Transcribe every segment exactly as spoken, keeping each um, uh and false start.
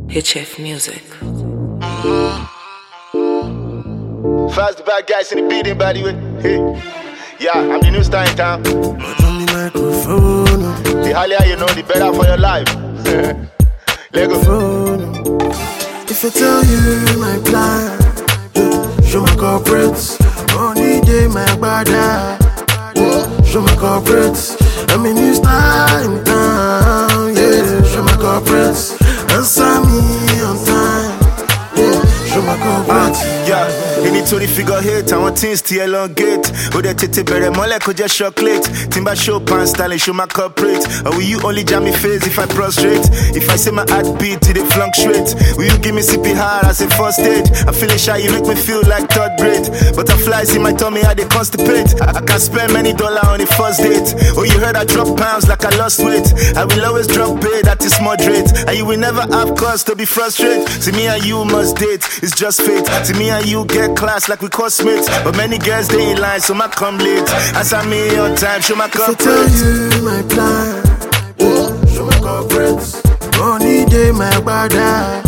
H F Music. Fast the bad guys in the beating, by the way. Hey. Yeah, I'm the new star in town. But on the microphone. The higher you know, the better for your life. Let go. If I tell you my plan, show my corporates. Money day my brother. Show my corporates. I'm a new star in town. Yeah, show my corporates. Answer me on time. Yeah, show my corporates. Yeah, any twenty figure hit, I want things to elongate. Oh, they tete better, more like just chocolate. Timber show pan styling, show my corporate. Or will you only jam me face if I prostrate? If I say my heartbeat, did it fluctuate? Will you give me C P R as a first aid? I'm feeling shy, you make me feel like third grade. Butterflies in my tummy, how they constipate. I, I can spend many dollars on the first date. Oh, you heard I drop pounds like I lost weight. I will always drop pay, that is moderate. And you will never have cause to be frustrated. See me and you must date, it's just fate. See me and you get class like we cosmates. But many girls they in line, so my come late. Answer me on time, show my corporate. If I tell you my plan, yeah, show my corporates. Money day my brother.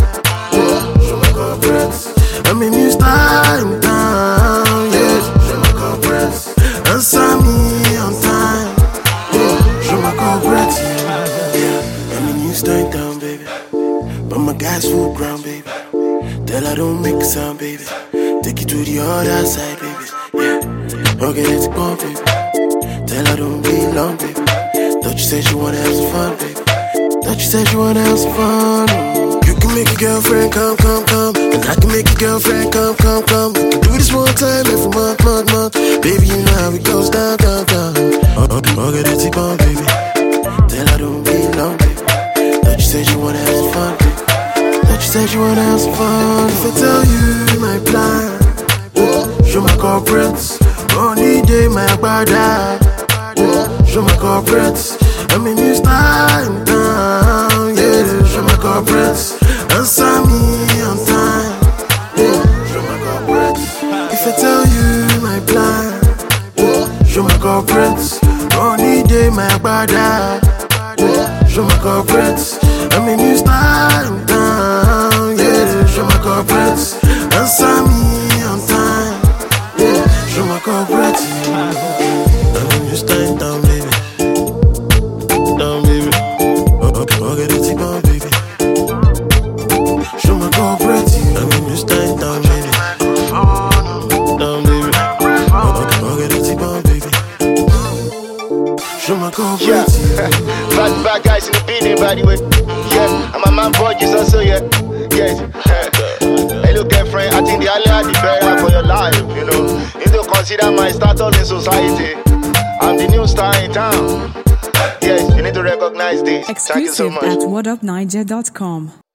Yeah, show my corporates. I'm a new star in town. Yeah, show my corporates. Answer me on time. Yeah, show my corporates. Yeah, I'm a new star in town, baby. But my guys full ground, baby. Tell I don't make a sound, baby. Take you to the other side, baby. Yeah, okay, let's go, baby. Tell her don't be long, baby. Thought you said you wanna have some fun, baby. Thought you said you wanna have some fun. You can make your girlfriend come, come, come. And I can make your girlfriend come, come, come. We can do this one time every month, month, month. Baby, you know how it goes down, down, down. Okay, let's go, baby. Tell her don't be long, baby. Thought you said you wanna have some fun, baby. Thought you said you wanna have some fun. If I tell you my plan, show my corporates. Money day my brother. Yeah, show my corporates. I'm a new star in town. Yeah, show my corporates. Answer me on time. Yeah, show my corporates. If I tell you my plan, yeah, show my corporates. Money day my brother. Yeah, show my corporates. I'm a new star in town. Yeah, show my corporates. Answer me on time. Yeah, show my corporate. I'm just staying down, baby. Down, baby. Okay, okay, let's go, baby. Show my corporate. I'm just staying down, baby. Down, baby. Okay, okay, let's go, baby. Show my corporate. Yeah, bad bad guys in the beating, by the way. Yeah, and my man Borges also, yeah. Yes. Hello, girlfriend. I think the earlier the better for your life, you know. You need to consider my status in society. I'm the new star in town. Yes, you need to recognize this. Thank you so Exclusive much. at what up niger dot com.